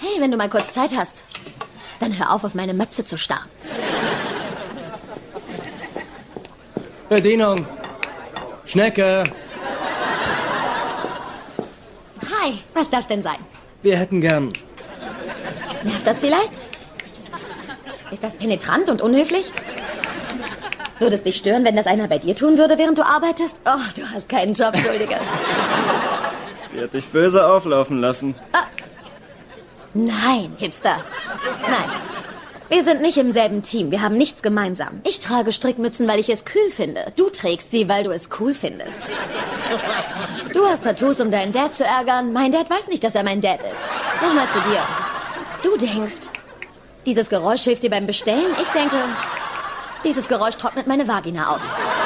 Hey, wenn du mal kurz Zeit hast, dann hör auf meine Möpse zu starren. Bedienung. Schnecke. Hi, was darf's denn sein? Wir hätten gern... Nervt das vielleicht? Ist das penetrant und unhöflich? Würde es dich stören, wenn das einer bei dir tun würde, während du arbeitest? Oh, du hast keinen Job, Entschuldige. Sie hat dich böse auflaufen lassen. Ah. Nein, Hipster. Nein. Wir sind nicht im selben Team. Wir haben nichts gemeinsam. Ich trage Strickmützen, weil ich es kühl finde. Du trägst sie, weil du es cool findest. Du hast Tattoos, um deinen Dad zu ärgern. Mein Dad weiß nicht, dass er mein Dad ist. Nochmal zu dir. Du denkst, dieses Geräusch hilft dir beim Bestellen? Ich denke, dieses Geräusch trocknet meine Vagina aus.